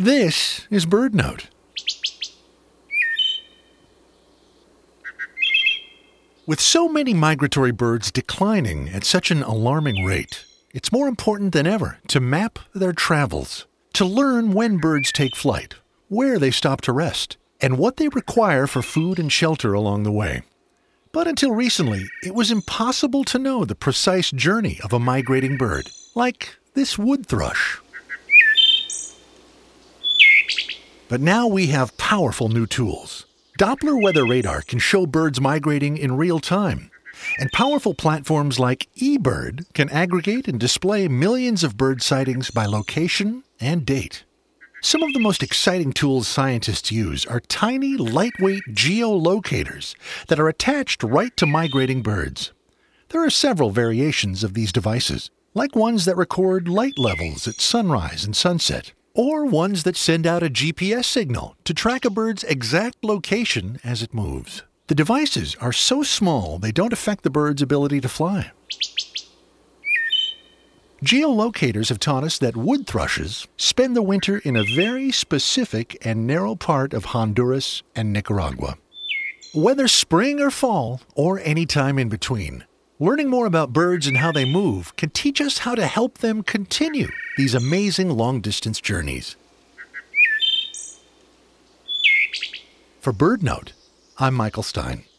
This is BirdNote. With so many migratory birds declining at such an alarming rate, it's more important than ever to map their travels, to learn when birds take flight, where they stop to rest, and what they require for food and shelter along the way. But until recently, it was impossible to know the precise journey of a migrating bird, like this wood thrush. But now we have powerful new tools. Doppler weather radar can show birds migrating in real time, and powerful platforms like eBird can aggregate and display millions of bird sightings by location and date. Some of the most exciting tools scientists use are tiny, lightweight geolocators that are attached right to migrating birds. There are several variations of these devices, like ones that record light levels at sunrise and sunset, or ones that send out a GPS signal to track a bird's exact location as it moves. The devices are so small they don't affect the bird's ability to fly. Geolocators have taught us that wood thrushes spend the winter in a very specific and narrow part of Honduras and Nicaragua. Whether spring or fall, or any time in between, learning more about birds and how they move can teach us how to help them continue these amazing long-distance journeys. For BirdNote, I'm Michael Stein.